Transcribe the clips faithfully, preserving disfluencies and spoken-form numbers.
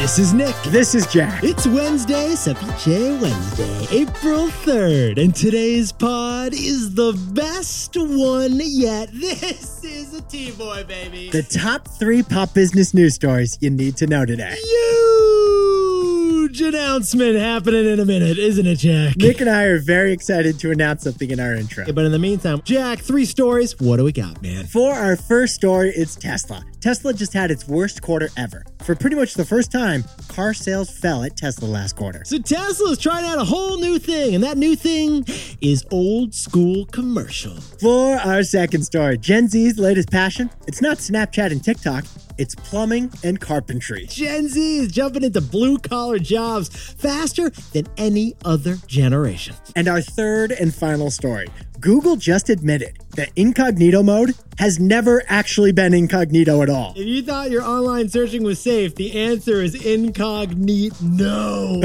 This is Nick. This is Jack. It's Wednesday, Ceviche Wednesday, April third, and today's pod is the best one yet. This is a T-Boy, baby. The top three pop business news stories you need to know today. Huge announcement happening in a minute, isn't it, Jack? Nick and I are very excited to announce something in our intro. Okay, but in the meantime, Jack, three stories. What do we got, man? For our first story, it's Tesla. Tesla just had its worst quarter ever. For pretty much the first time, car sales fell at Tesla last quarter. So Tesla's trying out a whole new thing, and that new thing is old school commercial. For our second story, Gen Z's latest passion, it's not Snapchat and TikTok, it's plumbing and carpentry. Gen Z is jumping into blue-collar jobs faster than any other generation. And our third and final story, Google just admitted that incognito mode has never actually been incognito at all. If you thought your online searching was safe, the answer is incognito. No.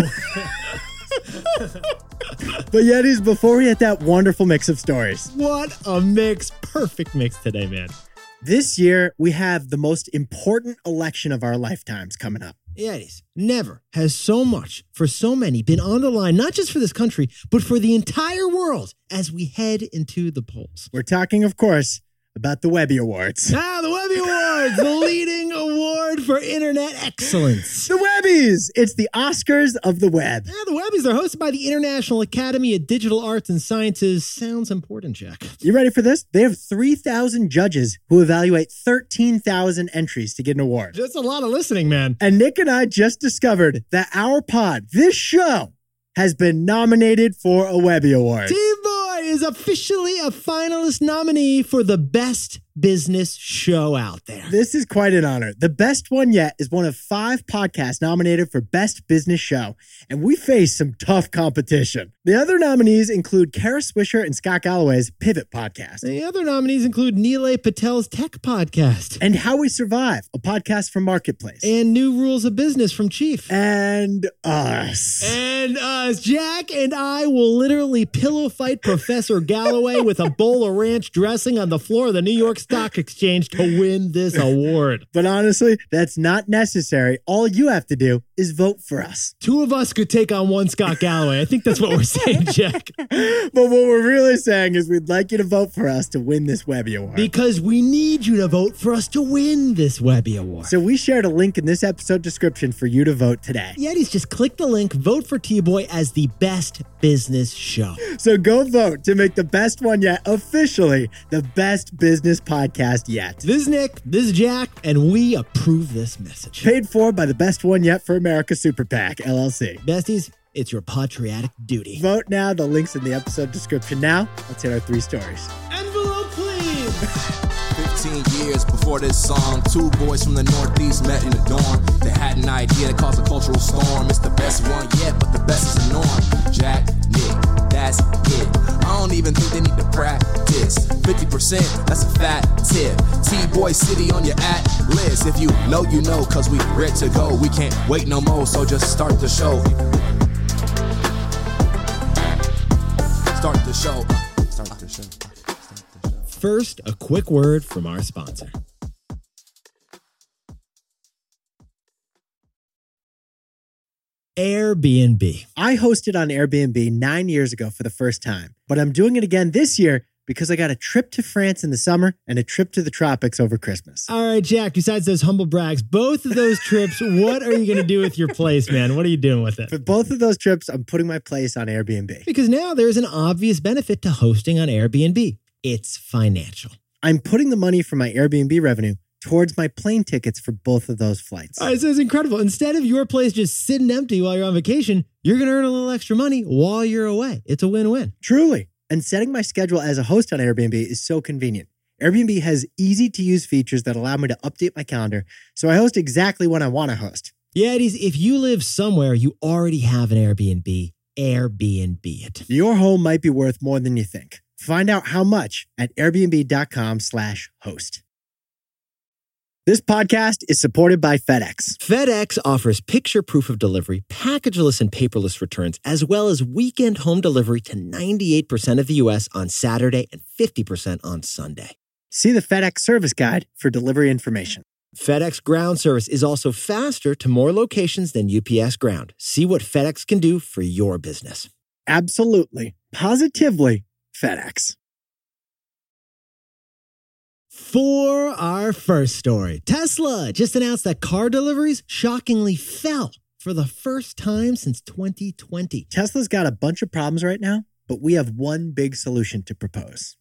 But Yetis, before we hit that wonderful mix of stories. What a mix. Perfect mix today, man. This year, we have the most important election of our lifetimes coming up. Yetis, never has so much for so many been on the line, not just for this country, but for the entire world as we head into the polls. We're talking, of course, about the Webby Awards. Ah, the Webby Awards, the leading award for internet excellence. The Webbies! It's the Oscars of the web. Yeah, the Webbies are hosted by the International Academy of Digital Arts and Sciences. Sounds important, Jack. You ready for this? They have three thousand judges who evaluate thirteen thousand entries to get an award. That's a lot of listening, man. And Nick and I just discovered that our pod, this show, has been nominated for a Webby Award. T-Boy is officially a finalist nominee for the best business show out there. This is quite an honor. The best one yet is one of five podcasts nominated for Best Business Show, and we face some tough competition. The other nominees include Kara Swisher and Scott Galloway's Pivot Podcast. The other nominees include Nilay Patel's Tech Podcast. And How We Survive, a podcast from Marketplace. And New Rules of Business from Chief. And us. And us. Jack and I will literally pillow fight Professor Galloway with a bowl of ranch dressing on the floor of the New York Stock Exchange to win this award. But honestly, that's not necessary. All you have to do is vote for us. Two of us could take on one Scott Galloway. I think that's what we're saying, Jack. But what we're really saying is we'd like you to vote for us to win this Webby Award. Because we need you to vote for us to win this Webby Award. So we shared a link in this episode description for you to vote today. Yetis, just click the link, vote for T-Boy as the best business show. So go vote to make the best one yet officially the best business podcast yet. This is Nick, this is Jack, and we approve this message. Paid for by the Best One Yet for America Super PAC, L L C. Besties, it's your patriotic duty. Vote now. The link's in the episode description now. Let's hit our three stories. Envelope, please. Fifteen years before this song, two boys from the Northeast met in a dorm. They had an idea that caused a cultural storm. It's the best one yet, but the best is the norm. Jack, Nick, that's it. I don't even think they need to practice. fifty percent, that's a fat tip. T-Boy City on your at list. If you know, you know, cause we ready to go. We can't wait no more, so just start the show. Start the show. Start the show. First, a quick word from our sponsor. Airbnb. I hosted on Airbnb nine years ago for the first time, but I'm doing it again this year because I got a trip to France in the summer and a trip to the tropics over Christmas. All right, Jack, besides those humble brags, both of those trips, what are you going to do with your place, man? What are you doing with it? For both of those trips, I'm putting my place on Airbnb. Because now there's an obvious benefit to hosting on Airbnb. It's financial. I'm putting the money from my Airbnb revenue towards my plane tickets for both of those flights. All right, so it's incredible. Instead of your place just sitting empty while you're on vacation, you're going to earn a little extra money while you're away. It's a win-win. Truly. And setting my schedule as a host on Airbnb is so convenient. Airbnb has easy-to-use features that allow me to update my calendar, so I host exactly when I want to host. Yeah, it is. If you live somewhere, you already have an Airbnb. Airbnb it. Your home might be worth more than you think. Find out how much at airbnb.com slash host. This podcast is supported by FedEx. FedEx offers picture proof of delivery, packageless and paperless returns, as well as weekend home delivery to ninety-eight percent of the U S on Saturday and fifty percent on Sunday. See the FedEx service guide for delivery information. FedEx Ground service is also faster to more locations than U P S Ground. See what FedEx can do for your business. Absolutely. Positively FedEx. For our first story, Tesla just announced that car deliveries shockingly fell for the first time since twenty twenty. Tesla's got a bunch of problems right now, but we have one big solution to propose.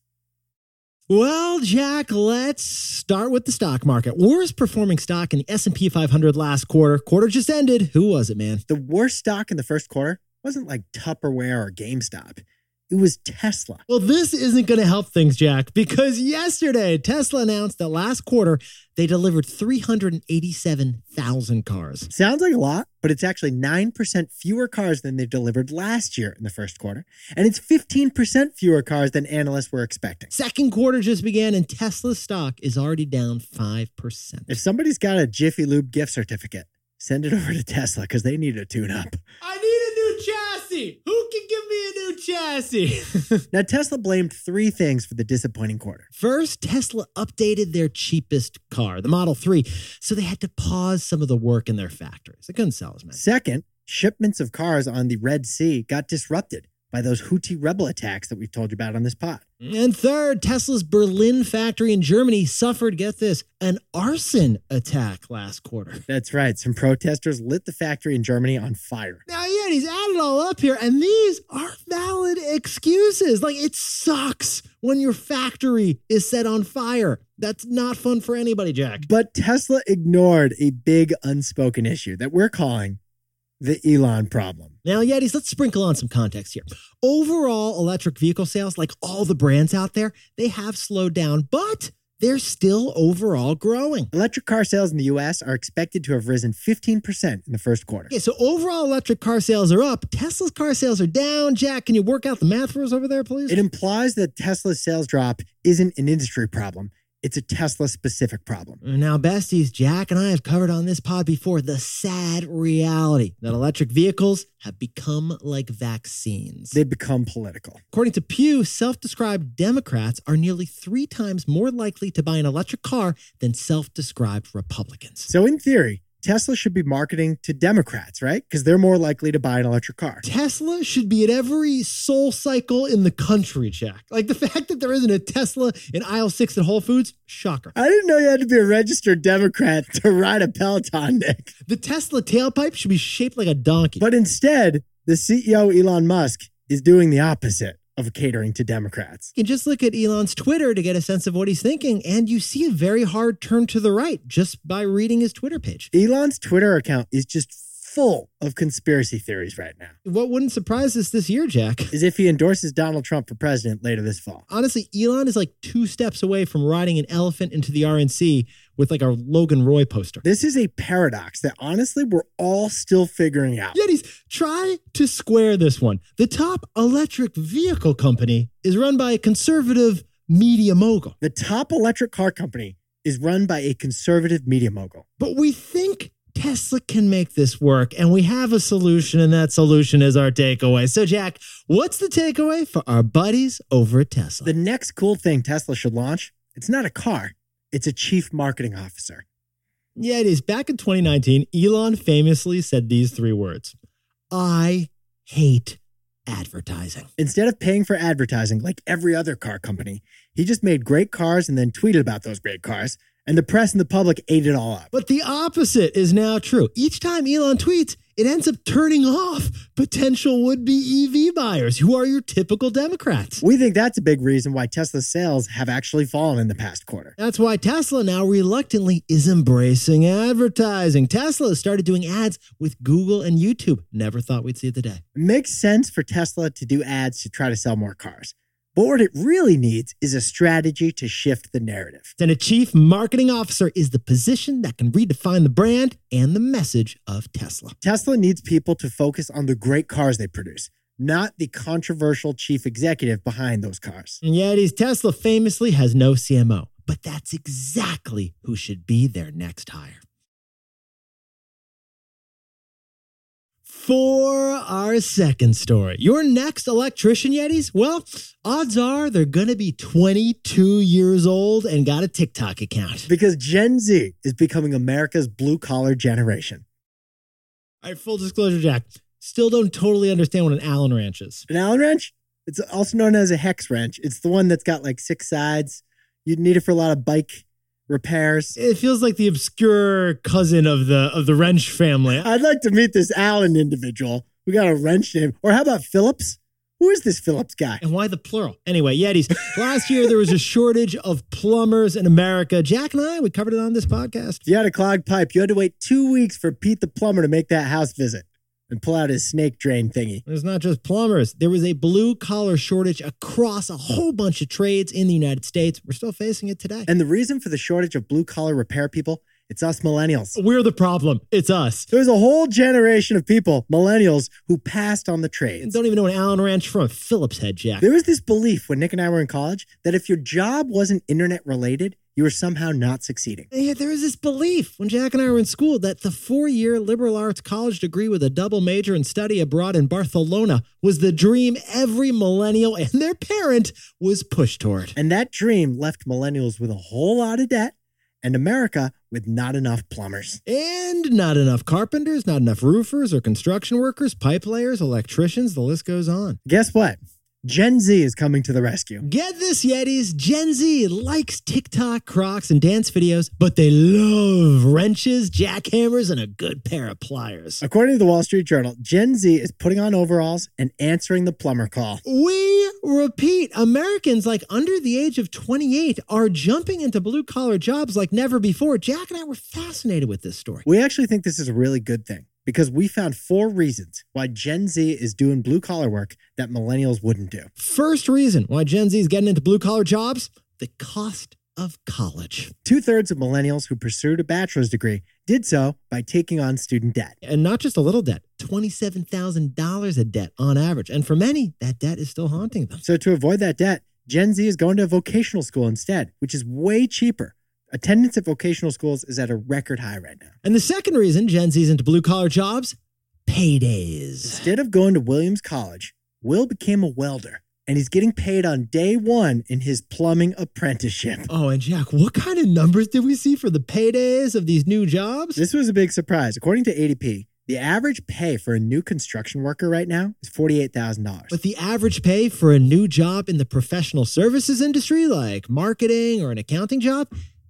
Well, Jack, let's start with the stock market. Worst performing stock in the S and P five hundred last quarter. Quarter just ended. Who was it, man? The worst stock in the first quarter wasn't like Tupperware or GameStop. It was Tesla. Well, this isn't going to help things, Jack, because yesterday Tesla announced that last quarter they delivered three hundred eighty-seven thousand cars. Sounds like a lot, but it's actually nine percent fewer cars than they delivered last year in the first quarter. And it's fifteen percent fewer cars than analysts were expecting. Second quarter just began and Tesla's stock is already down five percent. If somebody's got a Jiffy Lube gift certificate, send it over to Tesla because they need a tune-up. I need a new chassis. Who can give me a new chassis? Now, Tesla blamed three things for the disappointing quarter. First, Tesla updated their cheapest car, the Model three, so they had to pause some of the work in their factories. They couldn't sell as many. Second, shipments of cars on the Red Sea got disrupted by those Houthi rebel attacks that we've told you about on this pod. And third, Tesla's Berlin factory in Germany suffered, get this, an arson attack last quarter. That's right. Some protesters lit the factory in Germany on fire. Now, yeah, he's added all up here, and these are valid excuses. Like, it sucks when your factory is set on fire. That's not fun for anybody, Jack. But Tesla ignored a big unspoken issue that we're calling the Elon problem. Now, Yetis, let's sprinkle on some context here. Overall, electric vehicle sales, like all the brands out there, they have slowed down, but they're still overall growing. Electric car sales in the U S are expected to have risen fifteen percent in the first quarter. Okay, so overall electric car sales are up. Tesla's car sales are down. Jack, can you work out the math for us over there, please? It implies that Tesla's sales drop isn't an industry problem. It's a Tesla-specific problem. Now, besties, Jack and I have covered on this pod before the sad reality that electric vehicles have become like vaccines. They've become political. According to Pew, self-described Democrats are nearly three times more likely to buy an electric car than self-described Republicans. So in theory, Tesla should be marketing to Democrats, right? Because they're more likely to buy an electric car. Tesla should be at every Soul Cycle in the country, Jack. Like the fact that there isn't a Tesla in aisle six at Whole Foods, shocker. I didn't know you had to be a registered Democrat to ride a Peloton, Nick. The Tesla tailpipe should be shaped like a donkey. But instead, the C E O, Elon Musk, is doing the opposite of catering to Democrats. You can just look at Elon's Twitter to get a sense of what he's thinking, and you see a very hard turn to the right just by reading his Twitter page. Elon's Twitter account is just full of conspiracy theories right now. What wouldn't surprise us this year, Jack, is if he endorses Donald Trump for president later this fall. Honestly, Elon is like two steps away from riding an elephant into the R N C with like our Logan Roy poster. This is a paradox that honestly we're all still figuring out. Yetis, try to square this one. The top electric vehicle company is run by a conservative media mogul. The top electric car company is run by a conservative media mogul. But we think Tesla can make this work, and we have a solution, and that solution is our takeaway. So, Jack, what's the takeaway for our buddies over at Tesla? The next cool thing Tesla should launch, it's not a car, it's a chief marketing officer. Yeah, it is. Back in twenty nineteen, Elon famously said these three words: I hate advertising. Instead of paying for advertising like every other car company, he just made great cars and then tweeted about those great cars. And the press and the public ate it all up. But the opposite is now true. Each time Elon tweets, it ends up turning off potential would-be E V buyers who are your typical Democrats. We think that's a big reason why Tesla's sales have actually fallen in the past quarter. That's why Tesla now reluctantly is embracing advertising. Tesla has started doing ads with Google and YouTube. Never thought we'd see the day. It makes sense for Tesla to do ads to try to sell more cars. But what it really needs is a strategy to shift the narrative. Then a chief marketing officer is the position that can redefine the brand and the message of Tesla. Tesla needs people to focus on the great cars they produce, not the controversial chief executive behind those cars. And yet, Tesla famously has no C M O, but that's exactly who should be their next hire. For our second story, your next electrician Yetis, well, odds are they're going to be twenty-two years old and got a TikTok account. Because Gen Z is becoming America's blue-collar generation. All right, full disclosure, Jack. Still don't totally understand what an Allen wrench is. An Allen wrench? It's also known as a hex wrench. It's the one that's got like six sides. You'd need it for a lot of bike repairs. It feels like the obscure cousin of the of the wrench family. I'd like to meet this Allen individual who got a wrench name. Or how about Phillips? Who is this Phillips guy? And why the plural? Anyway, Yetis, last year there was a shortage of plumbers in America. Jack and I, we covered it on this podcast. If you had a clogged pipe, you had to wait two weeks for Pete the plumber to make that house visit and pull out his snake drain thingy. It's not just plumbers. There was a blue-collar shortage across a whole bunch of trades in the United States. We're still facing it today. And the reason for the shortage of blue-collar repair people, it's us millennials. We're the problem. It's us. There's a whole generation of people, millennials, who passed on the trades. Don't even know an Allen wrench from a Phillips head, Jack. There was this belief when Nick and I were in college that if your job wasn't internet-related, you were somehow not succeeding. Yeah, there was this belief when Jack and I were in school that the four-year liberal arts college degree with a double major and study abroad in Barcelona was the dream every millennial and their parent was pushed toward. And that dream left millennials with a whole lot of debt and America with not enough plumbers. And not enough carpenters, not enough roofers or construction workers, pipe layers, electricians, the list goes on. Guess what? Gen Z is coming to the rescue. Get this, Yetis. Gen Z likes TikTok, Crocs, and dance videos, but they love wrenches, jackhammers, and a good pair of pliers. According to the Wall Street Journal, Gen Z is putting on overalls and answering the plumber call. We repeat, Americans like under the age of twenty-eight are jumping into blue-collar jobs like never before. Jack and I were fascinated with this story. We actually think this is a really good thing, because we found four reasons why Gen Z is doing blue-collar work that millennials wouldn't do. First reason why Gen Z is getting into blue-collar jobs, the cost of college. Two-thirds of millennials who pursued a bachelor's degree did so by taking on student debt. And not just a little debt, twenty-seven thousand dollars of debt on average. And for many, that debt is still haunting them. So to avoid that debt, Gen Z is going to vocational school instead, which is way cheaper. Attendance at vocational schools is at a record high right now. And the second reason Gen Z's into blue-collar jobs, paydays. Instead of going to Williams College, Will became a welder, and he's getting paid on day one in his plumbing apprenticeship. Oh, and Jack, what kind of numbers did we see for the paydays of these new jobs? This was a big surprise. According to A D P, the average pay for a new construction worker right now is forty-eight thousand dollars. But the average pay for a new job in the professional services industry, like marketing or an accounting job,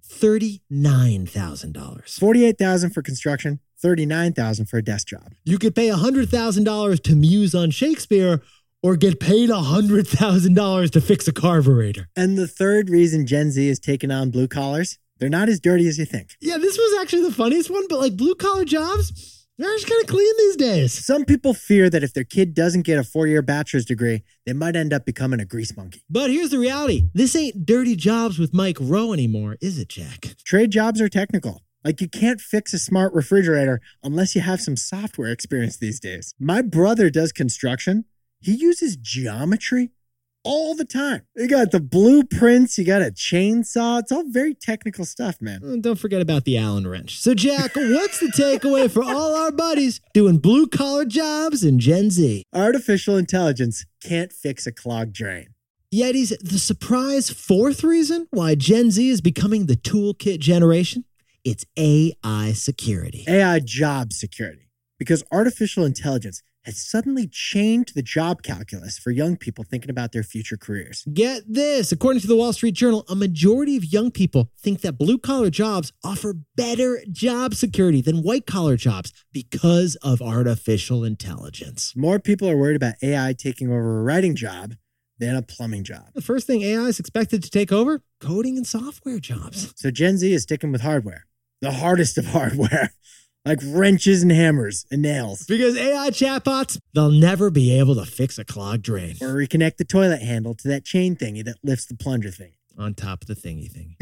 thirty-nine thousand dollars. forty-eight thousand dollars for construction, thirty-nine thousand dollars for a desk job. You could pay one hundred thousand dollars to muse on Shakespeare or get paid one hundred thousand dollars to fix a carburetor. And the third reason Gen Z is taking on blue collars, they're not as dirty as you think. Yeah, this was actually the funniest one, but like blue collar jobs, they're just kind of clean these days. Some people fear that if their kid doesn't get a four-year bachelor's degree, they might end up becoming a grease monkey. But here's the reality. This ain't dirty jobs with Mike Rowe anymore, is it, Jack? Trade jobs are technical. Like, you can't fix a smart refrigerator unless you have some software experience these days. My brother does construction. He uses geometry all the time. You got the blueprints, you got a chainsaw. It's all very technical stuff, man. Don't forget about the Allen wrench. So, Jack, what's the takeaway for all our buddies doing blue-collar jobs in Gen Z? Artificial intelligence can't fix a clogged drain. Yetis, the surprise fourth reason why Gen Z is becoming the toolkit generation, it's A I security. A I job security. Because artificial intelligence has suddenly changed the job calculus for young people thinking about their future careers. Get this. According to the Wall Street Journal, a majority of young people think that blue-collar jobs offer better job security than white-collar jobs because of artificial intelligence. More people are worried about A I taking over a writing job than a plumbing job. The first thing A I is expected to take over, coding and software jobs. So Gen Z is sticking with hardware, the hardest of hardware. Like wrenches and hammers and nails. Because A I chatbots, they'll never be able to fix a clogged drain. Or reconnect the toilet handle to that chain thingy that lifts the plunger thing. On top of the thingy thingy.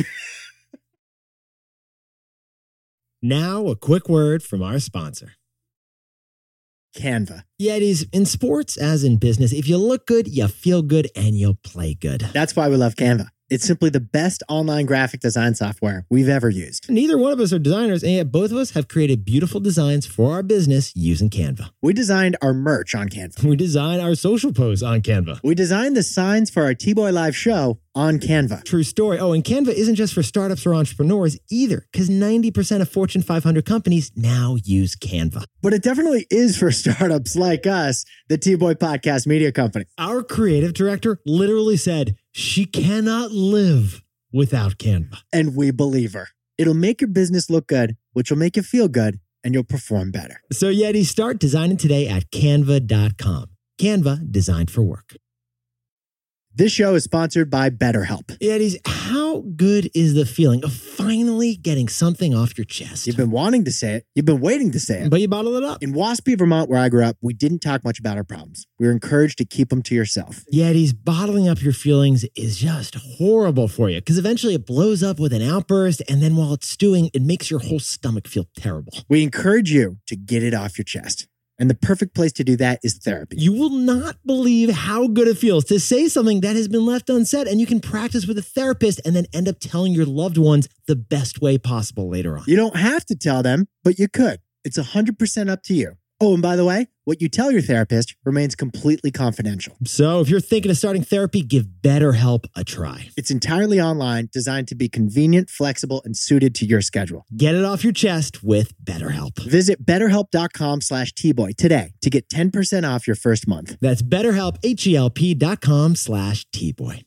Now, a quick word from our sponsor. Canva. Yetis, in sports as in business, if you look good, you feel good, and you'll play good. That's why we love Canva. It's simply the best online graphic design software we've ever used. Neither one of us are designers, and yet both of us have created beautiful designs for our business using Canva. We designed our merch on Canva. We design our social posts on Canva. We designed the signs for our T-Boy Live show on Canva. True story. Oh, and Canva isn't just for startups or entrepreneurs either, because ninety percent of Fortune five hundred companies now use Canva. But it definitely is for startups like us, the T-Boy Podcast Media Company. Our creative director literally said she cannot live without Canva. And we believe her. It'll make your business look good, which will make you feel good, and you'll perform better. So Yeti, start designing today at canva dot com. Canva, designed for work. This show is sponsored by BetterHelp. Yetis, how good is the feeling of finally getting something off your chest? You've been wanting to say it. You've been waiting to say it. But you bottle it up. In Waspy, Vermont, where I grew up, we didn't talk much about our problems. We were encouraged to keep them to yourself. Yetis, bottling up your feelings is just horrible for you because eventually it blows up with an outburst, and then while it's stewing, it makes your whole stomach feel terrible. We encourage you to get it off your chest. And the perfect place to do that is therapy. You will not believe how good it feels to say something that has been left unsaid, and you can practice with a therapist and then end up telling your loved ones the best way possible later on. You don't have to tell them, but you could. It's one hundred percent up to you. Oh, and by the way, what you tell your therapist remains completely confidential. So if you're thinking of starting therapy, give BetterHelp a try. It's entirely online, designed to be convenient, flexible, and suited to your schedule. Get it off your chest with BetterHelp. Visit betterhelp.com slash T-Boy today to get ten percent off your first month. That's BetterHelp, H-E-L-P dot com slash T-Boy.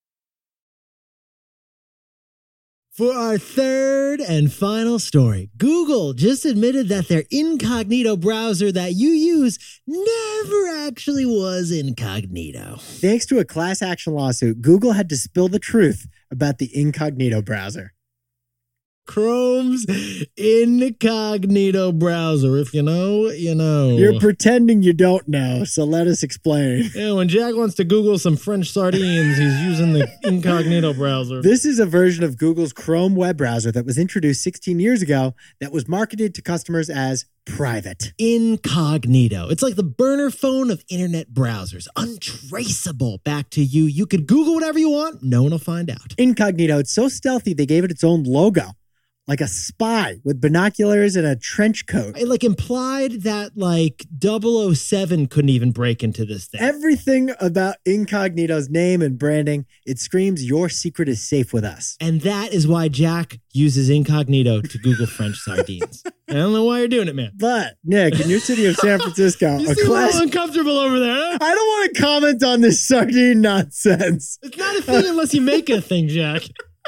For our third and final story, Google just admitted that their incognito browser that you use never actually was incognito. Thanks to a class action lawsuit, Google had to spill the truth about the incognito browser. Chrome's incognito browser. If you know, you know. You're pretending you don't know, so let us explain. Yeah, when Jack wants to Google some French sardines, he's using the incognito browser. This is a version of Google's Chrome web browser that was introduced sixteen years ago that was marketed to customers as private. Incognito. It's like the burner phone of internet browsers. Untraceable back to you. You could Google whatever you want. No one will find out. Incognito. It's so stealthy, they gave it its own logo. Like a spy with binoculars and a trench coat. It like implied that like double oh seven couldn't even break into this thing. Everything about Incognito's name and branding, it screams your secret is safe with us. And that is why Jack uses Incognito to Google French sardines. I don't know why you're doing it, man. But, Nick, in your city of San Francisco, you a seem class- a little uncomfortable over there, huh? I don't want to comment on this sardine nonsense. It's not a thing unless you make it a thing, Jack.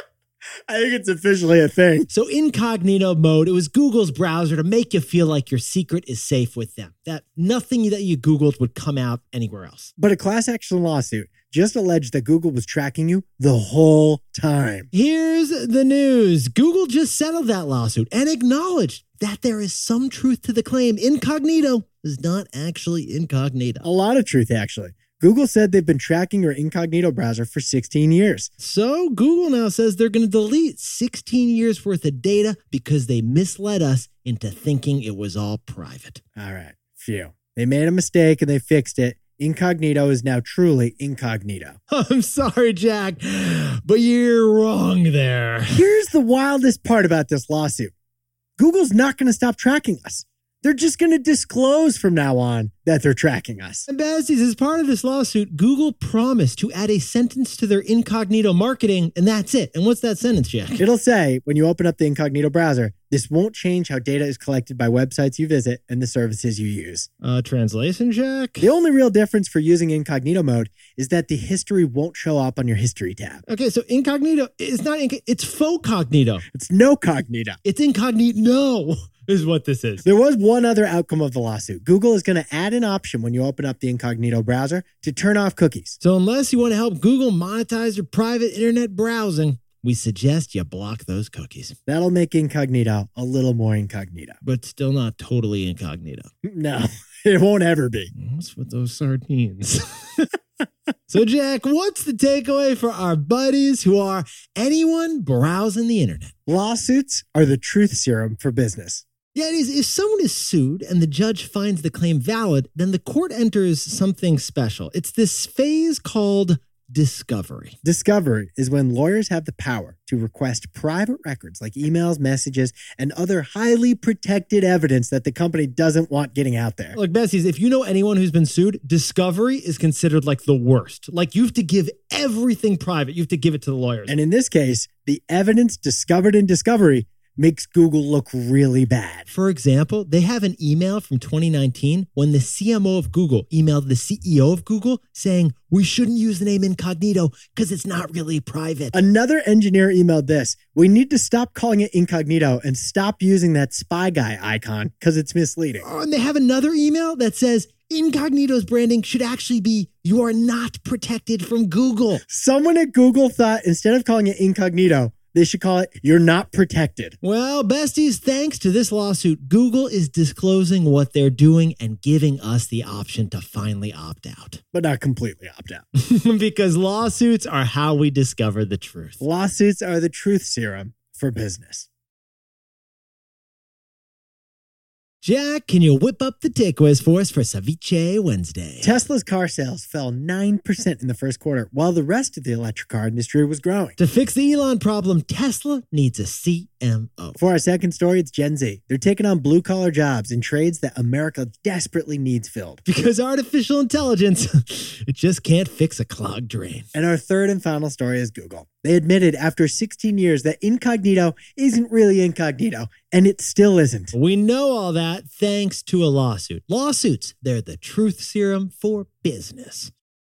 I think it's officially a thing. So incognito mode, it was Google's browser to make you feel like your secret is safe with them, that nothing that you Googled would come out anywhere else. But a class action lawsuit just alleged that Google was tracking you the whole time. Here's the news. Google just settled that lawsuit and acknowledged that there is some truth to the claim. Incognito is not actually incognito. A lot of truth, actually. Google said they've been tracking your incognito browser for sixteen years. So Google now says they're going to delete sixteen years worth of data because they misled us into thinking it was all private. All right, phew. They made a mistake and they fixed it. Incognito is now truly incognito. I'm sorry, Jack, but you're wrong there. Here's the wildest part about this lawsuit. Google's not going to stop tracking us. They're just going to disclose from now on that they're tracking us. And Besties, as part of this lawsuit, Google promised to add a sentence to their incognito marketing, and that's it. And what's that sentence, Jack? It'll say, when you open up the incognito browser, this won't change how data is collected by websites you visit and the services you use. Uh, translation, Jack? The only real difference for using incognito mode is that the history won't show up on your history tab. Okay, so incognito, it's not, inc- it's faux cognito. It's no cognito. It's incognito. No. Is what this is. There was one other outcome of the lawsuit. Google is going to add an option when you open up the incognito browser to turn off cookies. So unless you want to help Google monetize your private internet browsing, we suggest you block those cookies. That'll make incognito a little more incognito. But still not totally incognito. No, it won't ever be. What's with those sardines? So Jack, what's the takeaway for our buddies who are anyone browsing the internet? Lawsuits are the truth serum for business. Yeah, it is. If someone is sued and the judge finds the claim valid, then the court enters something special. It's this phase called discovery. Discovery is when lawyers have the power to request private records like emails, messages, and other highly protected evidence that the company doesn't want getting out there. Look, Bessies, if you know anyone who's been sued, discovery is considered like the worst. Like, you have to give everything private. You have to give it to the lawyers. And in this case, the evidence discovered in discovery makes Google look really bad. For example, they have an email from twenty nineteen when the C M O of Google emailed the C E O of Google saying, we shouldn't use the name incognito because it's not really private. Another engineer emailed this: we need to stop calling it incognito and stop using that spy guy icon because it's misleading. Oh, and they have another email that says, incognito's branding should actually be, you are not protected from Google. Someone at Google thought instead of calling it incognito, they should call it, you're not protected. Well, besties, thanks to this lawsuit, Google is disclosing what they're doing and giving us the option to finally opt out. But not completely opt out. Because lawsuits are how we discover the truth. Lawsuits are the truth serum for business. Jack, can you whip up the takeaways for us for Ceviche Wednesday? Tesla's car sales fell nine percent in the first quarter, while the rest of the electric car industry was growing. To fix the Elon problem, Tesla needs a C M O. For our second story, it's Gen Z. They're taking on blue-collar jobs in trades that America desperately needs filled. Because artificial intelligence, it just can't fix a clogged drain. And our third and final story is Google. They admitted after sixteen years that incognito isn't really incognito, and it still isn't. We know all that thanks to a lawsuit. Lawsuits, they're the truth serum for business.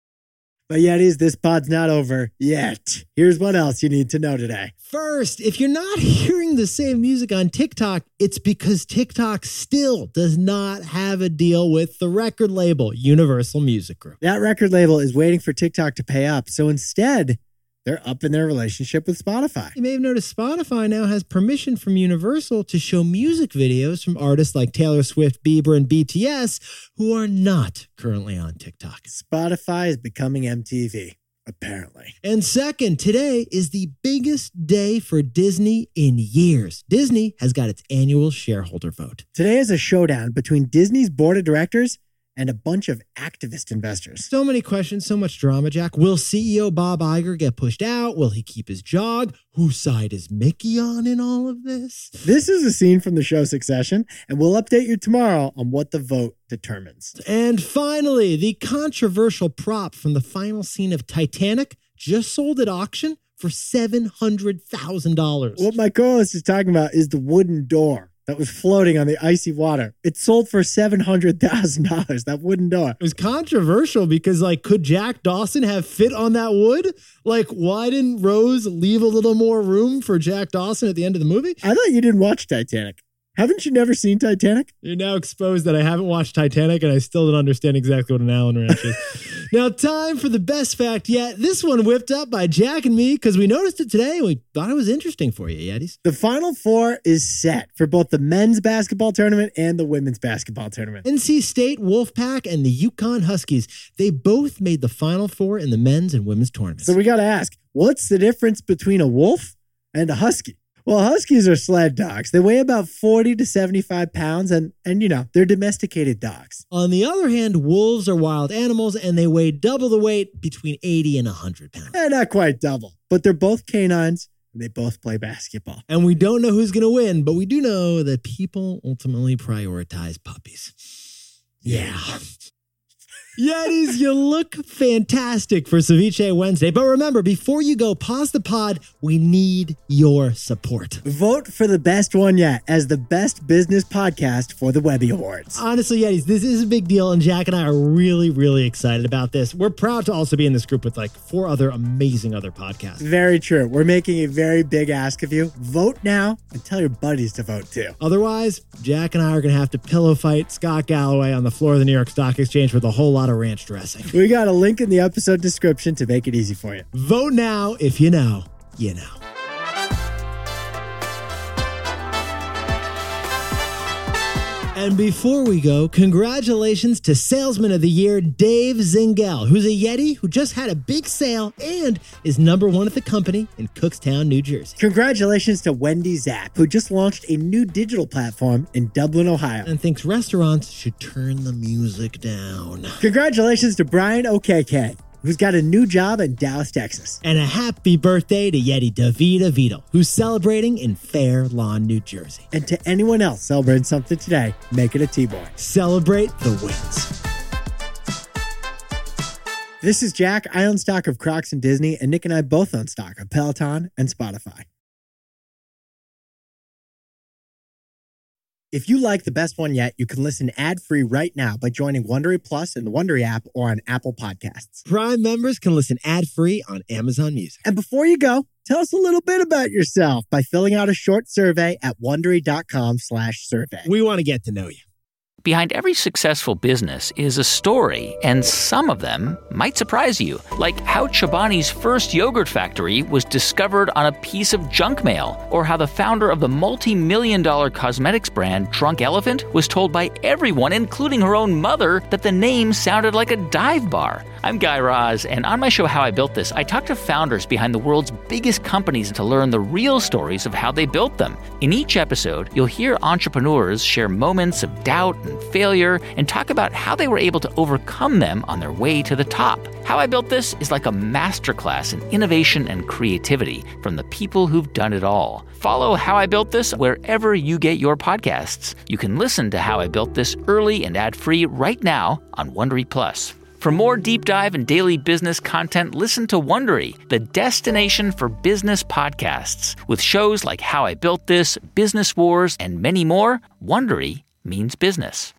But Yetis, this pod's not over yet. Here's what else you need to know today. First, if you're not hearing the same music on TikTok, it's because TikTok still does not have a deal with the record label, Universal Music Group. That record label is waiting for TikTok to pay up, so instead, they're up in their relationship with Spotify. You may have noticed Spotify now has permission from Universal to show music videos from artists like Taylor Swift, Bieber, and B T S who are not currently on TikTok. Spotify is becoming M T V, apparently. And second, today is the biggest day for Disney in years. Disney has got its annual shareholder vote. Today is a showdown between Disney's board of directors and a bunch of activist investors. So many questions, so much drama, Jack. Will C E O Bob Iger get pushed out? Will he keep his job? Whose side is Mickey on in all of this? This is a scene from the show Succession, and we'll update you tomorrow on what the vote determines. And finally, the controversial prop from the final scene of Titanic just sold at auction for seven hundred thousand dollars. What my co-host is talking about is the wooden door that was floating on the icy water. It sold for seven hundred thousand dollars, that wooden door. It was controversial because, like, could Jack Dawson have fit on that wood? Like, why didn't Rose leave a little more room for Jack Dawson at the end of the movie? I thought you didn't watch Titanic. Haven't you never seen Titanic? You're now exposed that I haven't watched Titanic and I still don't understand exactly what an Allen wrench is. Now, time for the best fact yet. This one whipped up by Jack and me because we noticed it today and we thought it was interesting for you, Yetis. The Final Four is set for both the men's basketball tournament and the women's basketball tournament. N C State, Wolfpack, and the Yukon Huskies, they both made the Final Four in the men's and women's tournaments. So we got to ask, what's the difference between a wolf and a husky? Well, huskies are sled dogs. They weigh about forty to seventy-five pounds, and, and you know, they're domesticated dogs. On the other hand, wolves are wild animals, and they weigh double the weight, between eighty and one hundred pounds. Eh, not quite double, but they're both canines, and they both play basketball. And we don't know who's going to win, but we do know that people ultimately prioritize puppies. Yeah. Yetis, you look fantastic for Ceviche Wednesday. But remember, before you go, pause the pod. We need your support. Vote for the best one yet as the best business podcast for the Webby Awards. Honestly, Yetis, this is a big deal, and Jack and I are really, really excited about this. We're proud to also be in this group with like four other amazing other podcasts. Very true. We're making a very big ask of you. Vote now and tell your buddies to vote too. Otherwise, Jack and I are going to have to pillow fight Scott Galloway on the floor of the New York Stock Exchange with a whole lot of ranch dressing. We got a link in the episode description to make it easy for you. Vote now. If you know, you know. And before we go, congratulations to Salesman of the Year, Dave Zingel, who's a Yeti who just had a big sale and is number one at the company in Cookstown, New Jersey. Congratulations to Wendy Zapp, who just launched a new digital platform in Dublin, Ohio. And thinks restaurants should turn the music down. Congratulations to Brian O K K, who's got a new job in Dallas, Texas. And a happy birthday to Yeti Davida Vito, who's celebrating in Fair Lawn, New Jersey. And to anyone else celebrating something today, make it a T-Boy. Celebrate the wins. This is Jack. I own stock of Crocs and Disney, and Nick and I both own stock of Peloton and Spotify. If you like The Best One Yet, you can listen ad-free right now by joining Wondery Plus in the Wondery app or on Apple Podcasts. Prime members can listen ad-free on Amazon Music. And before you go, tell us a little bit about yourself by filling out a short survey at Wondery.com slash survey. We want to get to know you. Behind every successful business is a story, and some of them might surprise you, like how Chobani's first yogurt factory was discovered on a piece of junk mail, or how the founder of the multi-million dollar cosmetics brand Drunk Elephant was told by everyone, including her own mother, that the name sounded like a dive bar. I'm Guy Raz, and on my show How I Built This, I talk to founders behind the world's biggest companies to learn the real stories of how they built them. In each episode, you'll hear entrepreneurs share moments of doubt and failure and talk about how they were able to overcome them on their way to the top. How I Built This is like a masterclass in innovation and creativity from the people who've done it all. Follow How I Built This wherever you get your podcasts. You can listen to How I Built This early and ad-free right now on Wondery Plus. For more deep dive and daily business content, listen to Wondery, the destination for business podcasts. With shows like How I Built This, Business Wars, and many more, Wondery means business.